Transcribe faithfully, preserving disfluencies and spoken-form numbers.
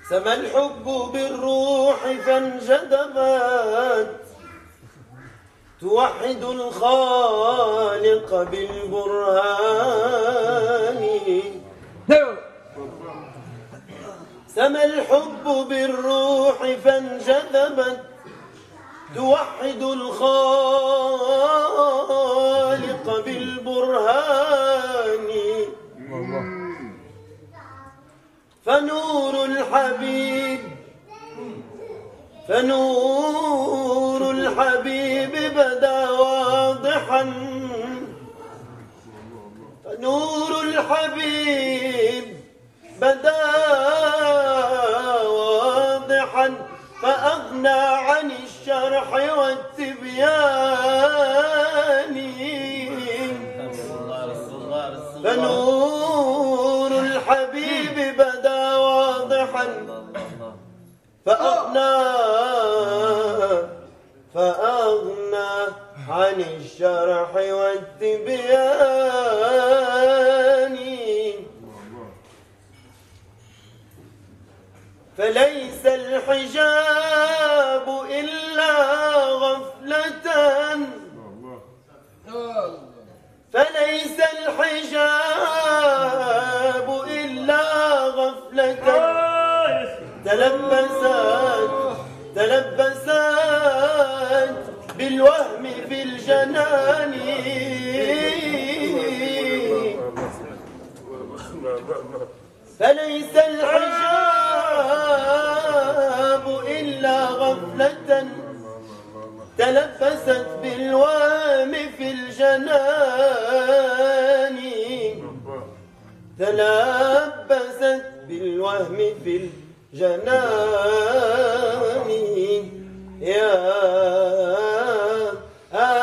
سما الحب بالروح فانجذبت توحد الخالق بالبرهان. سما الحب بالروح فانجذبت توحد الخالق بالبرهان. فنور الحبيب فنور الحبيب بدا واضحا فنور الحبيب بدا واضحا فأغنى عن الشرح والتبيان. فنور الحبيب بدا واضحا فأغنى فأغنى عن الشرح والتبيان. فليس الحجاب إلا غفلة فليس الحجاب إلا غفلة تلبست تلبست بالوهم في الجنان. فليس الحجاب إلا غفلة تلبست بالوهم في الجنان. تلبست بالوهم في الجنان. يا